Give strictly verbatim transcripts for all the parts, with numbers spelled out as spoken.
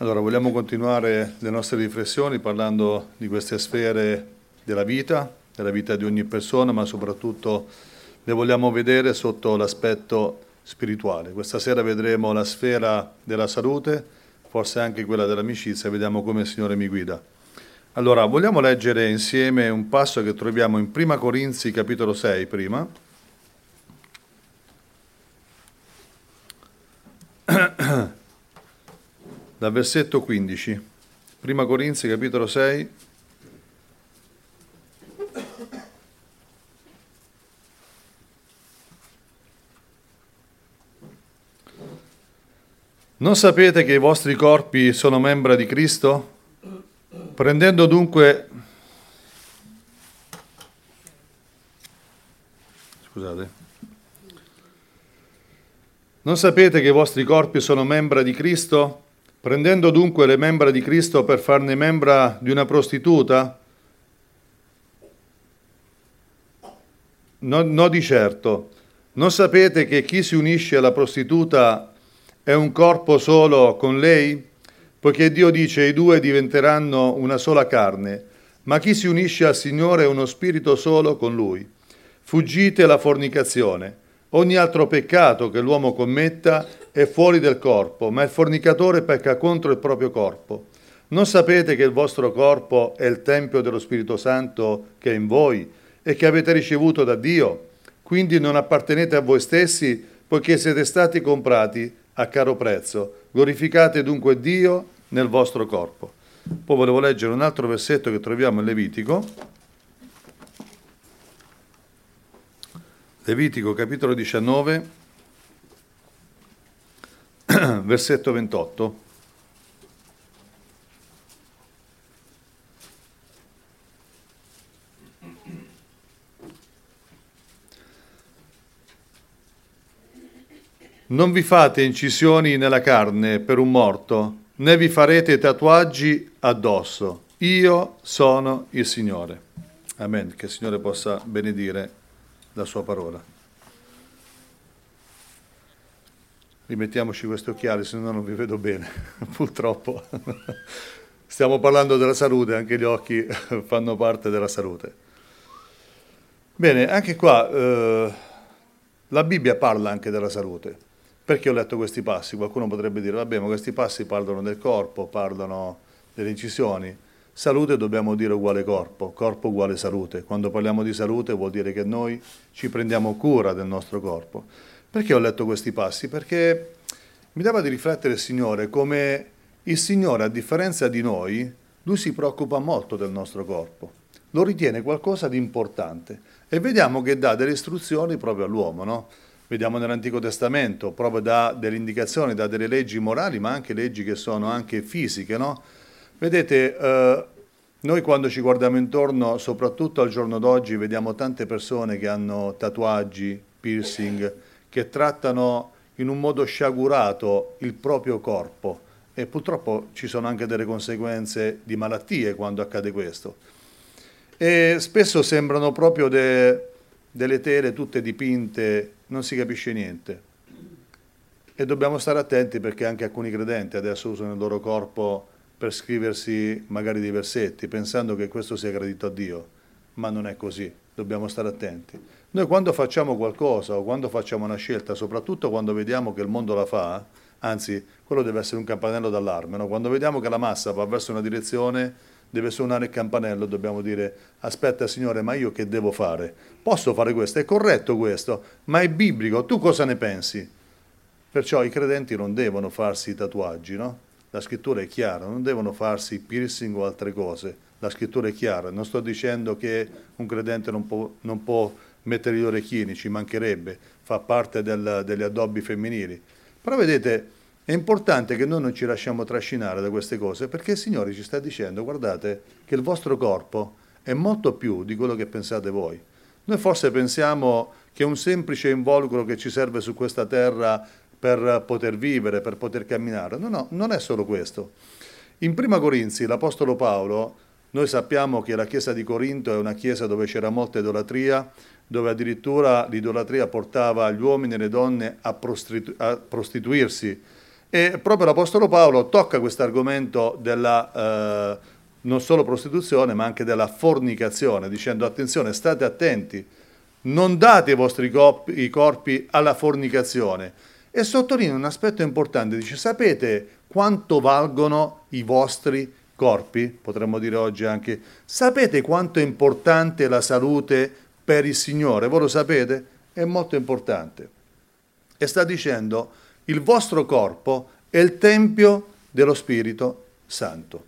Allora, vogliamo continuare le nostre riflessioni parlando di queste sfere della vita, della vita di ogni persona, ma soprattutto le vogliamo vedere sotto l'aspetto spirituale. Questa sera vedremo la sfera della salute, forse anche quella dell'amicizia, vediamo come il Signore mi guida. Allora, vogliamo leggere insieme un passo che troviamo in Prima Corinzi, capitolo sei, prima. Dal versetto quindici, Prima Corinzi, capitolo sei. Non sapete che i vostri corpi sono membra di Cristo? Prendendo dunque... Scusate. Non sapete che i vostri corpi sono membra di Cristo? Prendendo dunque le membra di Cristo per farne membra di una prostituta? No, no di certo. Non sapete che chi si unisce alla prostituta è un corpo solo con lei? Poiché Dio dice i due diventeranno una sola carne, ma chi si unisce al Signore è uno spirito solo con Lui. Fuggite la fornicazione. Ogni altro peccato che l'uomo commetta è fuori del corpo, ma il fornicatore pecca contro il proprio corpo. Non sapete che il vostro corpo è il Tempio dello Spirito Santo che è in voi e che avete ricevuto da Dio? Quindi non appartenete a voi stessi, poiché siete stati comprati a caro prezzo. Glorificate dunque Dio nel vostro corpo. Poi volevo leggere un altro versetto che troviamo in Levitico. Levitico capitolo diciannove, versetto ventotto. Non vi fate incisioni nella carne per un morto, né vi farete tatuaggi addosso. Io sono il Signore. Amen. Che il Signore possa benedire la sua parola. Rimettiamoci questi occhiali, se no non vi vedo bene, purtroppo. Stiamo parlando della salute, anche gli occhi fanno parte della salute. Bene, anche qua eh, la Bibbia parla anche della salute. Perché ho letto questi passi? Qualcuno potrebbe dire, vabbè, ma questi passi parlano del corpo, parlano delle incisioni. Salute dobbiamo dire uguale corpo, corpo uguale salute. Quando parliamo di salute vuol dire che noi ci prendiamo cura del nostro corpo. Perché ho letto questi passi? Perché mi dava di riflettere il Signore come il Signore, a differenza di noi, Lui si preoccupa molto del nostro corpo. Lo ritiene qualcosa di importante. E vediamo che dà delle istruzioni proprio all'uomo, no? Vediamo nell'Antico Testamento, proprio dà delle indicazioni, dà delle leggi morali, ma anche leggi che sono anche fisiche, no? Vedete, eh, noi quando ci guardiamo intorno, soprattutto al giorno d'oggi, vediamo tante persone che hanno tatuaggi, piercing, che trattano in un modo sciagurato il proprio corpo e purtroppo ci sono anche delle conseguenze di malattie quando accade questo. E spesso sembrano proprio de, delle tele tutte dipinte, non si capisce niente. E dobbiamo stare attenti perché anche alcuni credenti adesso usano il loro corpo per scriversi magari dei versetti, pensando che questo sia gradito a Dio, ma non è così, dobbiamo stare attenti. Noi quando facciamo qualcosa o quando facciamo una scelta, soprattutto quando vediamo che il mondo la fa, anzi, quello deve essere un campanello d'allarme, no? Quando vediamo che la massa va verso una direzione, deve suonare il campanello, dobbiamo dire, aspetta Signore, ma io che devo fare? Posso fare questo? È corretto questo? Ma è biblico? Tu cosa ne pensi? Perciò i credenti non devono farsi i tatuaggi, no? La scrittura è chiara, non devono farsi piercing o altre cose. La scrittura è chiara, non sto dicendo che un credente non può, non può mettere gli orecchini, ci mancherebbe, fa parte del, degli addobbi femminili. Però vedete, è importante che noi non ci lasciamo trascinare da queste cose, perché il Signore ci sta dicendo, guardate, che il vostro corpo è molto più di quello che pensate voi. Noi forse pensiamo che è un semplice involucro che ci serve su questa terra per poter vivere, per poter camminare. No, no, non è solo questo. In Prima Corinzi, l'Apostolo Paolo, noi sappiamo che la chiesa di Corinto è una chiesa dove c'era molta idolatria, dove addirittura l'idolatria portava gli uomini e le donne a, prostitu- a prostituirsi, E proprio l'Apostolo Paolo tocca questo argomento della eh, non solo prostituzione, ma anche della fornicazione, dicendo attenzione, state attenti, non date i vostri corpi, i corpi alla fornicazione. E sottolinea un aspetto importante, dice, sapete quanto valgono i vostri corpi? Potremmo dire oggi anche, sapete quanto è importante la salute per il Signore? Voi lo sapete? È molto importante. E sta dicendo, il vostro corpo è il tempio dello Spirito Santo.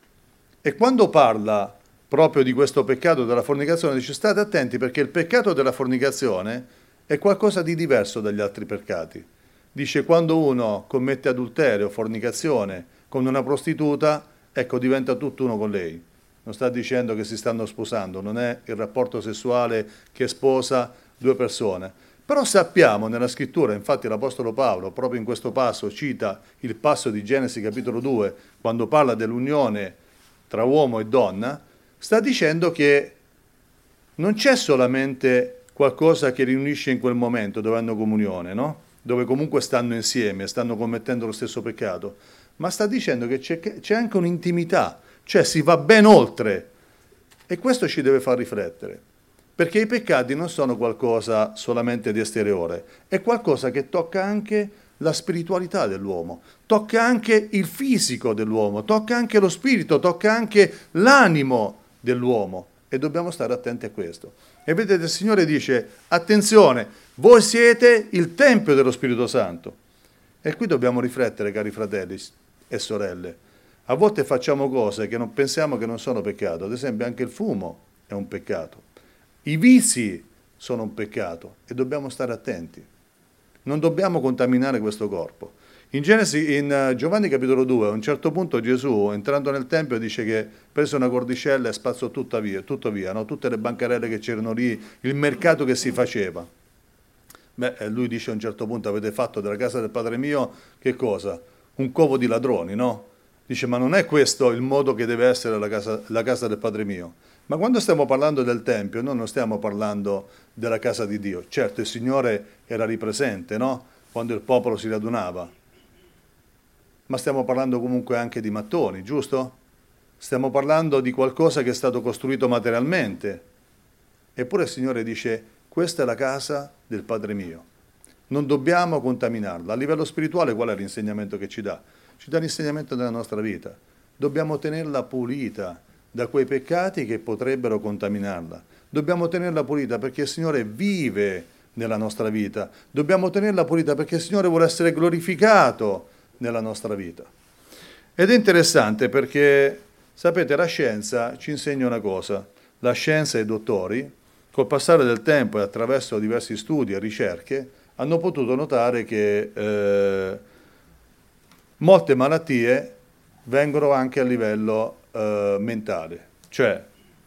E quando parla proprio di questo peccato della fornicazione, dice state attenti perché il peccato della fornicazione è qualcosa di diverso dagli altri peccati. Dice quando uno commette adulterio, fornicazione con una prostituta, ecco diventa tutt'uno con lei. Non sta dicendo che si stanno sposando, non è il rapporto sessuale che sposa due persone. Però sappiamo nella scrittura, infatti l'Apostolo Paolo proprio in questo passo cita il passo di Genesi capitolo due, quando parla dell'unione tra uomo e donna, sta dicendo che non c'è solamente qualcosa che riunisce in quel momento dove hanno comunione, no? Dove comunque stanno insieme, stanno commettendo lo stesso peccato, ma sta dicendo che c'è, c'è anche un'intimità, cioè si va ben oltre. E questo ci deve far riflettere, perché i peccati non sono qualcosa solamente di esteriore, è qualcosa che tocca anche la spiritualità dell'uomo, tocca anche il fisico dell'uomo, tocca anche lo spirito, tocca anche l'animo dell'uomo e dobbiamo stare attenti a questo. E vedete, il Signore dice, attenzione, voi siete il Tempio dello Spirito Santo. E qui dobbiamo riflettere, cari fratelli e sorelle. A volte facciamo cose che non pensiamo che non sono peccato, ad esempio anche il fumo è un peccato. I vizi sono un peccato e dobbiamo stare attenti. Non dobbiamo contaminare questo corpo. In Genesi, in Giovanni capitolo due, a un certo punto Gesù, entrando nel Tempio, dice che prese una cordicella e spazzò tutta via, tutto via, no? Tutte le bancarelle che c'erano lì, il mercato che si faceva. Beh, lui dice a un certo punto, avete fatto della casa del Padre mio, che cosa? Un covo di ladroni, no? Dice, ma non è questo il modo che deve essere la casa, la casa del Padre mio. Ma quando stiamo parlando del Tempio, noi non stiamo parlando della casa di Dio. Certo, il Signore era lì presente, no? Quando il popolo si radunava. Ma stiamo parlando comunque anche di mattoni, giusto? Stiamo parlando di qualcosa che è stato costruito materialmente. Eppure il Signore dice, questa è la casa del Padre mio. Non dobbiamo contaminarla. A livello spirituale qual è l'insegnamento che ci dà? Ci dà l'insegnamento della nostra vita. Dobbiamo tenerla pulita da quei peccati che potrebbero contaminarla. Dobbiamo tenerla pulita perché il Signore vive nella nostra vita. Dobbiamo tenerla pulita perché il Signore vuole essere glorificato nella nostra vita. Ed è interessante perché, sapete, la scienza ci insegna una cosa. La scienza e i dottori, col passare del tempo e attraverso diversi studi e ricerche, hanno potuto notare che eh, molte malattie vengono anche a livello eh, mentale. Cioè,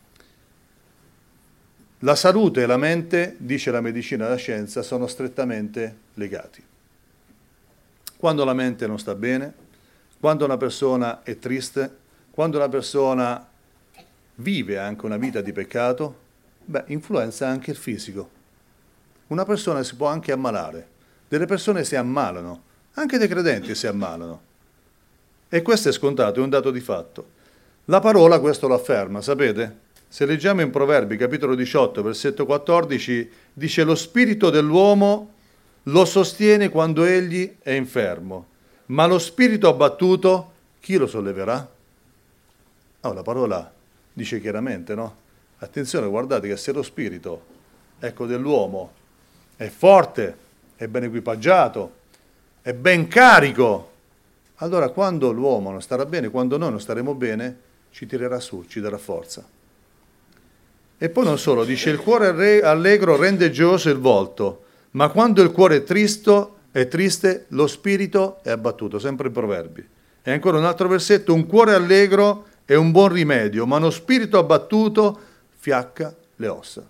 la salute e la mente, dice la medicina e la scienza, sono strettamente legati. Quando la mente non sta bene, quando una persona è triste, quando una persona vive anche una vita di peccato, beh, influenza anche il fisico. Una persona si può anche ammalare, delle persone si ammalano, anche dei credenti si ammalano. E questo è scontato, è un dato di fatto. La parola questo lo afferma, sapete? Se leggiamo in Proverbi, capitolo diciotto, versetto quattordici, dice lo spirito dell'uomo lo sostiene quando egli è infermo, ma lo spirito abbattuto, chi lo solleverà? Oh, la parola dice chiaramente, no? Attenzione, guardate che se lo spirito, ecco, dell'uomo è forte, è ben equipaggiato, è ben carico, allora quando l'uomo non starà bene, quando noi non staremo bene, ci tirerà su, ci darà forza. E poi non solo, dice il cuore allegro rende gioioso il volto, ma quando il cuore è tristo, è triste, lo spirito è abbattuto, sempre in Proverbi. E ancora un altro versetto, un cuore allegro è un buon rimedio, ma uno spirito abbattuto fiacca le ossa.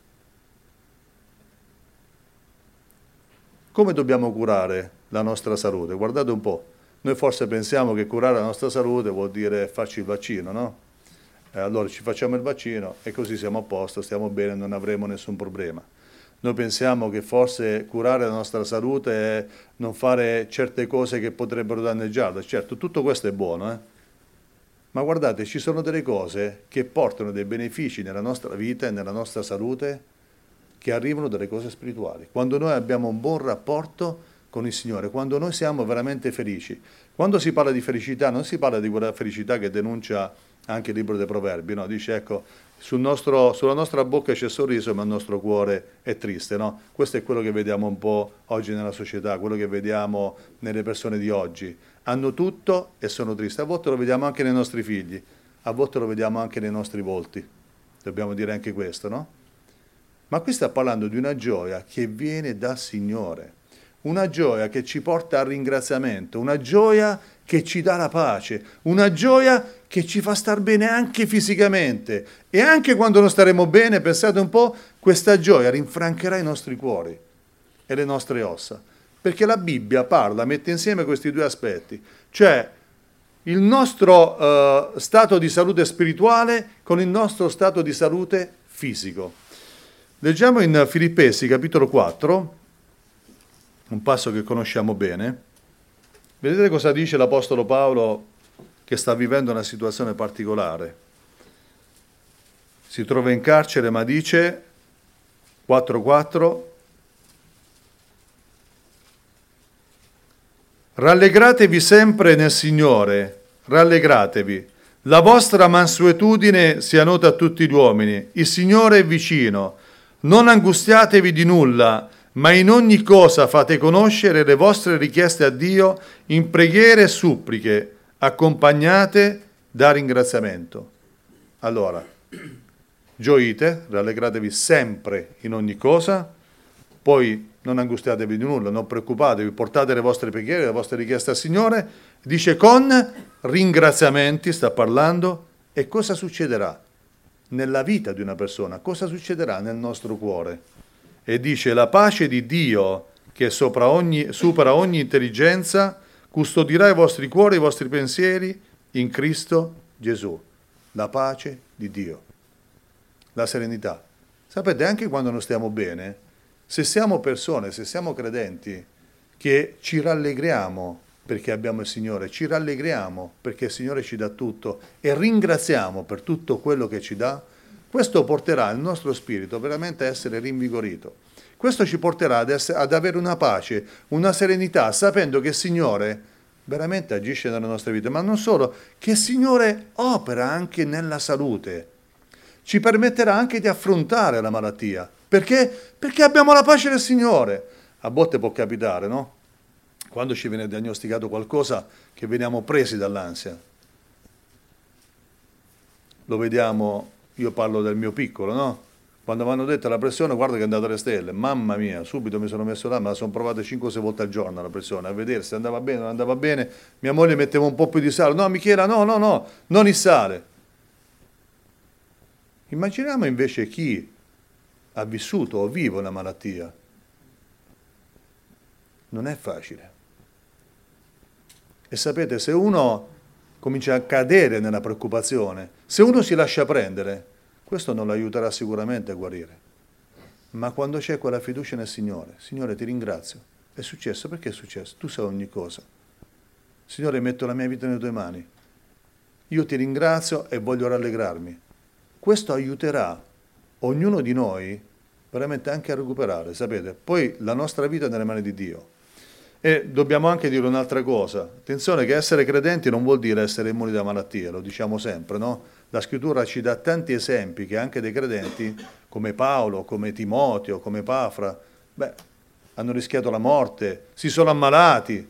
Come dobbiamo curare la nostra salute? Guardate un po', noi forse pensiamo che curare la nostra salute vuol dire farci il vaccino, no? Eh, allora ci facciamo il vaccino e così siamo a posto, stiamo bene, non avremo nessun problema. Noi pensiamo che forse curare la nostra salute è non fare certe cose che potrebbero danneggiarla. Certo, tutto questo è buono, eh? Ma guardate, ci sono delle cose che portano dei benefici nella nostra vita e nella nostra salute che arrivano dalle cose spirituali. Quando noi abbiamo un buon rapporto con il Signore, quando noi siamo veramente felici. Quando si parla di felicità, non si parla di quella felicità che denuncia anche il libro dei Proverbi, no? Dice, ecco, sul nostro, sulla nostra bocca c'è sorriso, ma il nostro cuore è triste, no? Questo è quello che vediamo un po' oggi nella società, quello che vediamo nelle persone di oggi. Hanno tutto e sono tristi. A volte lo vediamo anche nei nostri figli, a volte lo vediamo anche nei nostri volti. Dobbiamo dire anche questo, no? Ma qui sta parlando di una gioia che viene dal Signore. Una gioia che ci porta al ringraziamento, una gioia che ci dà la pace, una gioia che ci fa star bene anche fisicamente. E anche quando non staremo bene, pensate un po', questa gioia rinfrancherà i nostri cuori e le nostre ossa. Perché la Bibbia parla, mette insieme questi due aspetti, cioè il nostro uh, stato di salute spirituale con il nostro stato di salute fisico. Leggiamo in Filippesi capitolo quattro, un passo che conosciamo bene. Vedete cosa dice l'Apostolo Paolo che sta vivendo una situazione particolare. Si trova in carcere, ma dice, quattro quattro, rallegratevi sempre nel Signore, rallegratevi. La vostra mansuetudine sia nota a tutti gli uomini, il Signore è vicino. Non angustiatevi di nulla, ma in ogni cosa fate conoscere le vostre richieste a Dio in preghiere e suppliche, accompagnate da ringraziamento. Allora, gioite, rallegratevi sempre in ogni cosa, poi non angustiatevi di nulla, non preoccupatevi, portate le vostre preghiere, le vostre richieste al Signore, dice con ringraziamenti, sta parlando, e cosa succederà nella vita di una persona? Cosa succederà nel nostro cuore? E dice la pace di Dio che sopra ogni, supera ogni intelligenza custodirà i vostri cuori e i vostri pensieri in Cristo Gesù. La pace di Dio, la serenità. Sapete, anche quando non stiamo bene, se siamo persone, se siamo credenti, che ci rallegriamo perché abbiamo il Signore, ci rallegriamo perché il Signore ci dà tutto e ringraziamo per tutto quello che ci dà, questo porterà il nostro spirito veramente a essere rinvigorito. Questo ci porterà ad, essere, ad avere una pace, una serenità, sapendo che il Signore veramente agisce nella nostra vita, ma non solo, che il Signore opera anche nella salute. Ci permetterà anche di affrontare la malattia. Perché? Perché abbiamo la pace del Signore. A volte può capitare, no? Quando ci viene diagnosticato qualcosa, che veniamo presi dall'ansia. Lo vediamo... Io parlo del mio piccolo, no? Quando mi hanno detto la pressione, guarda che è andata alle stelle. Mamma mia, subito mi sono messo là, me la sono provata cinque sei volte al giorno la pressione, a vedere se andava bene o non andava bene. Mia moglie metteva un po' più di sale. No, Michela, no, no, no, non il sale. Immaginiamo invece chi ha vissuto o vive una malattia. Non è facile. E sapete, se uno comincia a cadere nella preoccupazione, se uno si lascia prendere, questo non lo aiuterà sicuramente a guarire. Ma quando c'è quella fiducia nel Signore, Signore ti ringrazio, è successo, perché è successo? Tu sai ogni cosa. Signore, metto la mia vita nelle tue mani, io ti ringrazio e voglio rallegrarmi. Questo aiuterà ognuno di noi veramente anche a recuperare, sapete? Poi la nostra vita è nelle mani di Dio. E dobbiamo anche dire un'altra cosa, attenzione che essere credenti non vuol dire essere immuni da malattie, lo diciamo sempre, no? La scrittura ci dà tanti esempi che anche dei credenti, come Paolo, come Timoteo, come Epafra, beh, hanno rischiato la morte, si sono ammalati.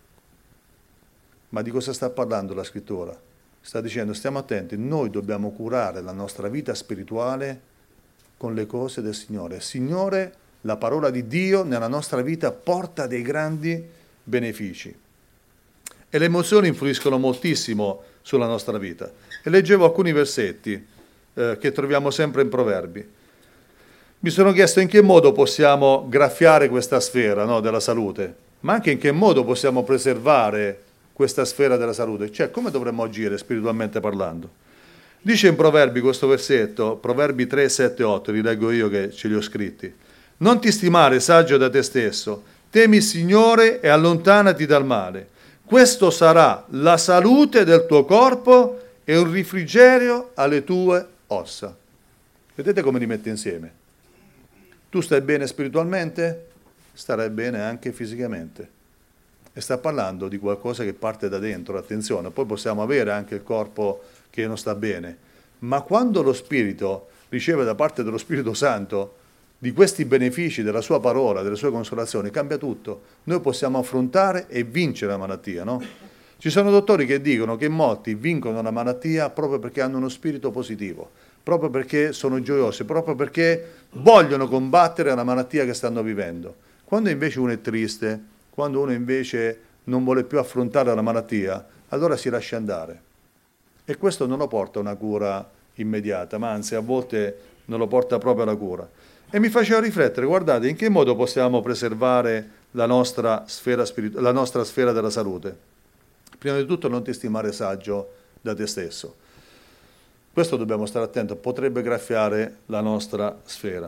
Ma di cosa sta parlando la scrittura? Sta dicendo, stiamo attenti, noi dobbiamo curare la nostra vita spirituale con le cose del Signore. Signore, la parola di Dio nella nostra vita porta dei grandi benefici. E le emozioni influiscono moltissimo sulla nostra vita. E leggevo alcuni versetti eh, che troviamo sempre in Proverbi. Mi sono chiesto in che modo possiamo graffiare questa sfera, no, della salute, ma anche in che modo possiamo preservare questa sfera della salute, cioè come dovremmo agire spiritualmente parlando. Dice in Proverbi questo versetto, Proverbi tre, sette, otto, li leggo io che ce li ho scritti. Non ti stimare saggio da te stesso, temi il Signore e allontanati dal male. Questo sarà la salute del tuo corpo e un rifrigerio alle tue ossa. Vedete come li mette insieme? Tu stai bene spiritualmente? Starai bene anche fisicamente. E sta parlando di qualcosa che parte da dentro, attenzione. Poi possiamo avere anche il corpo che non sta bene. Ma quando lo Spirito riceve da parte dello Spirito Santo di questi benefici della sua parola, delle sue consolazioni, cambia tutto. Noi possiamo affrontare e vincere la malattia, no? Ci sono dottori che dicono che molti vincono la malattia proprio perché hanno uno spirito positivo, proprio perché sono gioiosi, proprio perché vogliono combattere la malattia che stanno vivendo. Quando invece uno è triste, quando uno invece non vuole più affrontare la malattia, allora si lascia andare. E questo non lo porta a una cura immediata, ma anzi a volte non lo porta proprio alla cura. E mi faceva riflettere, guardate, in che modo possiamo preservare la nostra sfera, spiritu- la nostra sfera della salute? Prima di tutto non ti stimare saggio da te stesso. Questo dobbiamo stare attenti, potrebbe graffiare la nostra sfera.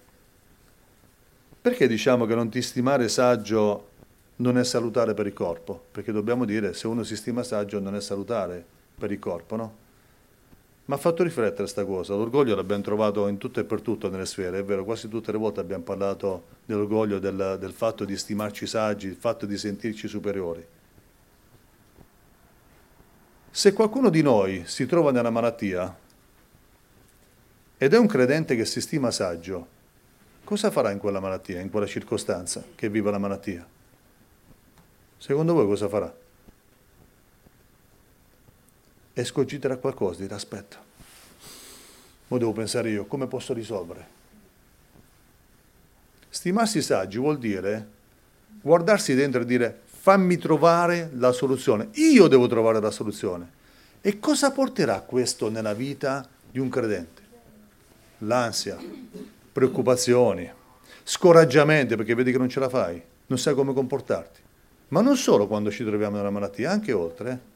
Perché diciamo che non ti stimare saggio non è salutare per il corpo? Perché dobbiamo dire, se uno si stima saggio non è salutare per il corpo, no? Mi ha fatto riflettere questa cosa. L'orgoglio l'abbiamo trovato in tutto e per tutto nelle sfere, è vero, quasi tutte le volte abbiamo parlato dell'orgoglio, del, del fatto di stimarci saggi, il fatto di sentirci superiori. Se qualcuno di noi si trova nella malattia ed è un credente che si stima saggio, cosa farà in quella malattia, in quella circostanza che vive la malattia? Secondo voi cosa farà? Escogiterà qualcosa, dirà aspetta, ora devo pensare io, come posso risolvere? Stimarsi saggi vuol dire guardarsi dentro e dire fammi trovare la soluzione, io devo trovare la soluzione. E cosa porterà questo nella vita di un credente? L'ansia, preoccupazioni, scoraggiamenti perché vedi che non ce la fai, non sai come comportarti. Ma non solo quando ci troviamo nella malattia, anche oltre. Eh?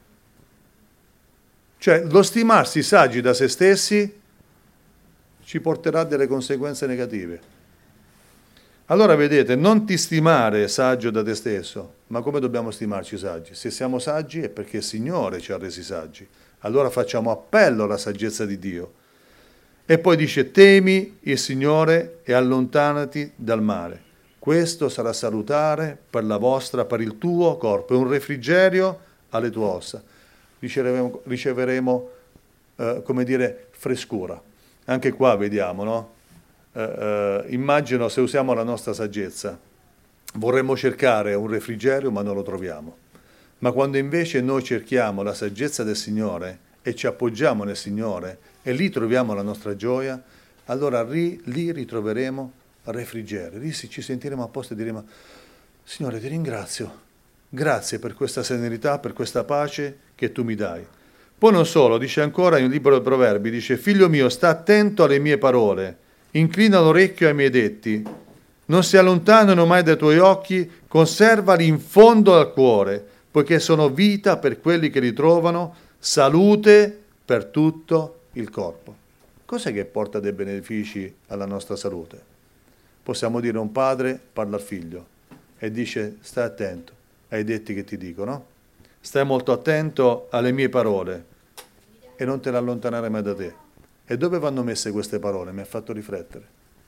Cioè, lo stimarsi saggi da se stessi ci porterà delle conseguenze negative. Allora, vedete, non ti stimare saggio da te stesso, ma come dobbiamo stimarci saggi? Se siamo saggi è perché il Signore ci ha resi saggi. Allora facciamo appello alla saggezza di Dio. E poi dice, temi il Signore e allontanati dal male. Questo sarà salutare per la vostra, per il tuo corpo, è un refrigerio alle tue ossa. Riceveremo, riceveremo eh, come dire, frescura. Anche qua vediamo, no? Eh, eh, immagino se usiamo la nostra saggezza, vorremmo cercare un refrigerio ma non lo troviamo. Ma quando invece noi cerchiamo la saggezza del Signore e ci appoggiamo nel Signore e lì troviamo la nostra gioia, allora lì, lì ritroveremo refrigerio. Lì ci sentiremo a posto e diremo, Signore ti ringrazio, grazie per questa serenità, per questa pace che tu mi dai. Poi non solo, dice ancora in un libro dei Proverbi, dice, figlio mio, sta attento alle mie parole, inclina l'orecchio ai miei detti, non si allontanano mai dai tuoi occhi, conservali in fondo al cuore, poiché sono vita per quelli che li trovano, salute per tutto il corpo. Cos'è che porta dei benefici alla nostra salute? Possiamo dire un padre parla al figlio e dice stai attento ai detti che ti dico, no? Stai molto attento alle mie parole e non te ne allontanare mai da te. E dove vanno messe queste parole? Mi ha fatto riflettere.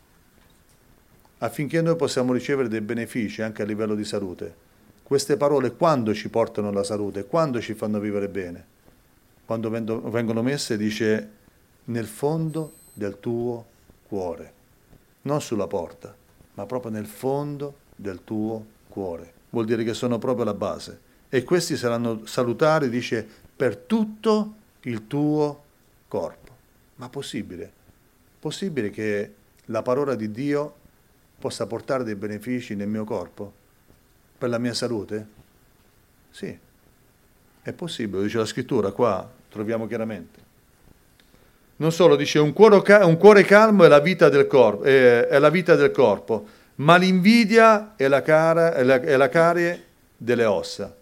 Affinché noi possiamo ricevere dei benefici anche a livello di salute. Queste parole quando ci portano alla salute? Quando ci fanno vivere bene? Quando vengono messe, dice, nel fondo del tuo cuore. Non sulla porta, ma proprio nel fondo del tuo cuore. Vuol dire che sono proprio la base. E questi saranno salutari, dice, per tutto il tuo corpo. Ma possibile? Possibile che la parola di Dio possa portare dei benefici nel mio corpo? Per la mia salute? Sì, è possibile, dice la scrittura, qua troviamo chiaramente. Non solo, dice un cuore, un cuore calmo è la vita del corpo, è, è la vita del corpo, ma l'invidia è la, cara, è, la, è la carie delle ossa.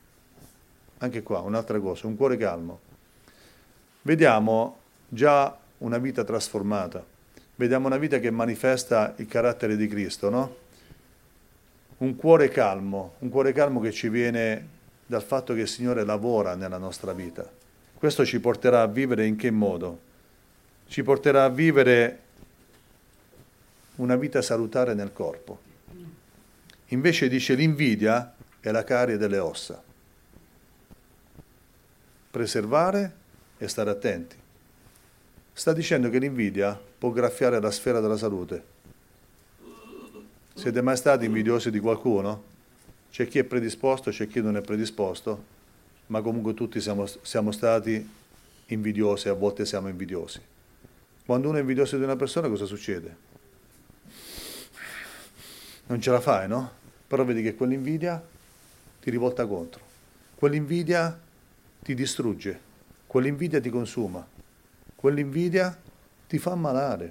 Anche qua, un'altra cosa, un cuore calmo. Vediamo già una vita trasformata. vediamo una vita che manifesta il carattere di Cristo, no? Un cuore calmo, un cuore calmo che ci viene dal fatto che il Signore lavora nella nostra vita. Questo ci porterà a vivere in che modo? Ci porterà a vivere una vita salutare nel corpo. Invece dice l'invidia è la carie delle ossa. Preservare e stare attenti. Sta dicendo che l'invidia può graffiare la sfera della salute. Siete mai stati invidiosi di qualcuno? C'è chi è predisposto, c'è chi non è predisposto, ma comunque tutti siamo, siamo stati invidiosi, a volte siamo invidiosi. Quando uno è invidioso di una persona cosa succede? Non ce la fai, no? Però vedi che quell'invidia ti rivolta contro, quell'invidia ti distrugge, quell'invidia ti consuma, quell'invidia ti fa ammalare.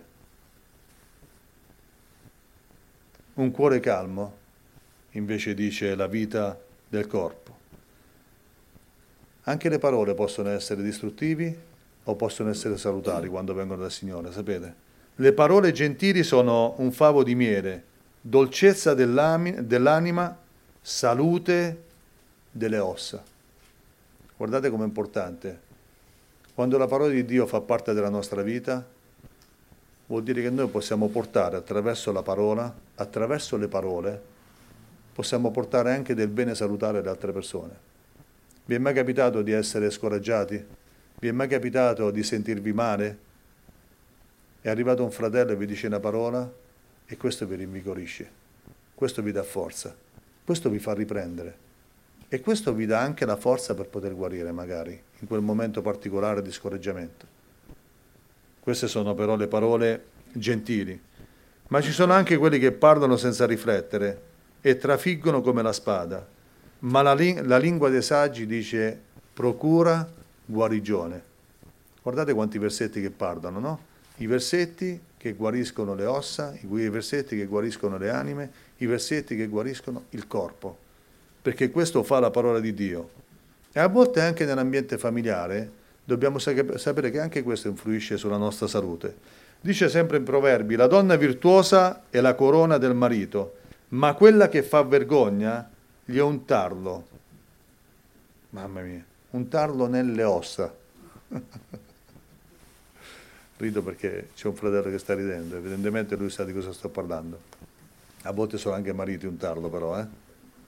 Un cuore calmo invece dice la vita del corpo. Anche le parole possono essere distruttivi o possono essere salutari quando vengono dal Signore, sapete? Le parole gentili sono un favo di miele, dolcezza dell'anima, salute delle ossa. Guardate com'è importante. Quando la parola di Dio fa parte della nostra vita, vuol dire che noi possiamo portare attraverso la parola, attraverso le parole, possiamo portare anche del bene salutare alle altre persone. Vi è mai capitato di essere scoraggiati? Vi è mai capitato di sentirvi male? È arrivato un fratello e vi dice una parola e questo vi rinvigorisce, questo vi dà forza, questo vi fa riprendere e questo vi dà anche la forza per poter guarire magari in quel momento particolare di scoraggiamento. Queste sono però le parole gentili, ma ci sono anche quelli che parlano senza riflettere e trafiggono come la spada, ma la, ling- la lingua dei saggi dice procura guarigione. Guardate quanti versetti che parlano, no? I versetti che guariscono le ossa, i versetti che guariscono le anime, i versetti che guariscono il corpo, perché questo fa la parola di Dio. E a volte anche nell'ambiente familiare dobbiamo sapere che anche questo influisce sulla nostra salute. Dice sempre in Proverbi, la donna virtuosa è la corona del marito, ma quella che fa vergogna gli è un tarlo. Mamma mia, un tarlo nelle ossa. Rido perché c'è un fratello che sta ridendo, evidentemente lui sa di cosa sto parlando. A volte sono anche mariti un tarlo però, eh.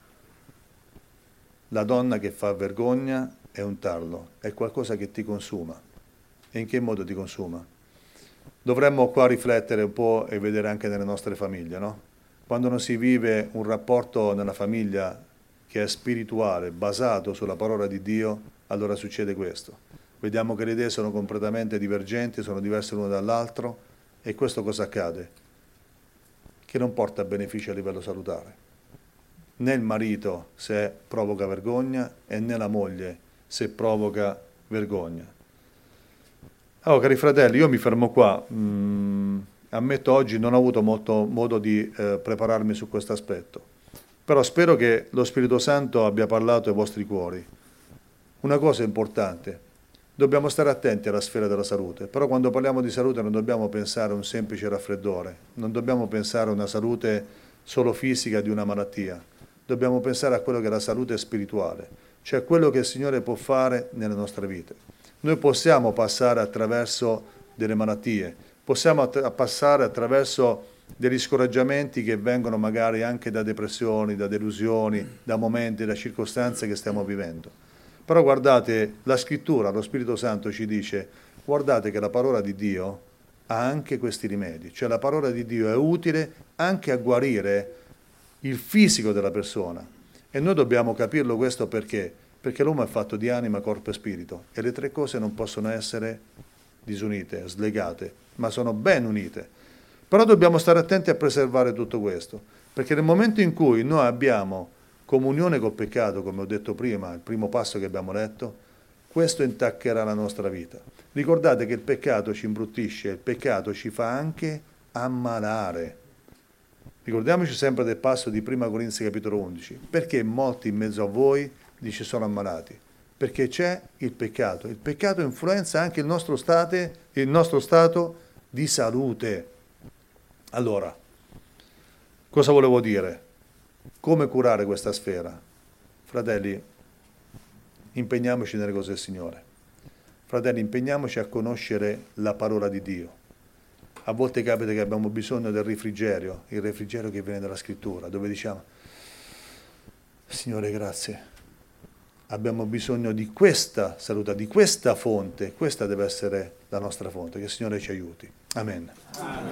La donna che fa vergogna è un tarlo, è qualcosa che ti consuma. E in che modo ti consuma? Dovremmo qua riflettere un po' e vedere anche nelle nostre famiglie, no? Quando non si vive un rapporto nella famiglia che è spirituale, basato sulla parola di Dio, allora succede questo. Vediamo che le idee sono completamente divergenti, sono diverse l'uno dall'altro, e questo cosa accade? Che non porta beneficio a livello salutare. Né il marito se provoca vergogna e né la moglie se provoca vergogna. Allora, cari fratelli, io mi fermo qua. Mm, ammetto oggi non ho avuto molto modo di eh, prepararmi su questo aspetto, però spero che lo Spirito Santo abbia parlato ai vostri cuori. Una cosa importante, dobbiamo stare attenti alla sfera della salute, però quando parliamo di salute non dobbiamo pensare a un semplice raffreddore, non dobbiamo pensare a una salute solo fisica di una malattia, dobbiamo pensare a quello che è la salute spirituale, cioè quello che il Signore può fare nelle nostre vite. Noi possiamo passare attraverso delle malattie, possiamo att- passare attraverso degli scoraggiamenti che vengono magari anche da depressioni, da delusioni, da momenti, da circostanze che stiamo vivendo. Però guardate, la scrittura, lo Spirito Santo ci dice, guardate che la parola di Dio ha anche questi rimedi, cioè la parola di Dio è utile anche a guarire il fisico della persona. E noi dobbiamo capirlo questo perché? Perché l'uomo è fatto di anima, corpo e spirito, e le tre cose non possono essere disunite, slegate, ma sono ben unite. Però dobbiamo stare attenti a preservare tutto questo, perché nel momento in cui noi abbiamo comunione col peccato, come ho detto prima, il primo passo che abbiamo letto, questo intaccherà la nostra vita. Ricordate che il peccato ci imbruttisce, il peccato ci fa anche ammalare. Ricordiamoci sempre del passo di prima Corinzi capitolo undici, perché molti in mezzo a voi dice sono ammalati, perché c'è il peccato. Il peccato influenza anche il nostro, state, il nostro stato di salute. Allora, cosa volevo dire? Come curare questa sfera? Fratelli, impegniamoci nelle cose del Signore. Fratelli, impegniamoci a conoscere la parola di Dio. A volte capita che abbiamo bisogno del refrigerio, il refrigerio che viene dalla Scrittura, dove diciamo, Signore, grazie. Abbiamo bisogno di questa salute, di questa fonte. Questa deve essere la nostra fonte. Che il Signore ci aiuti. Amen. Amen.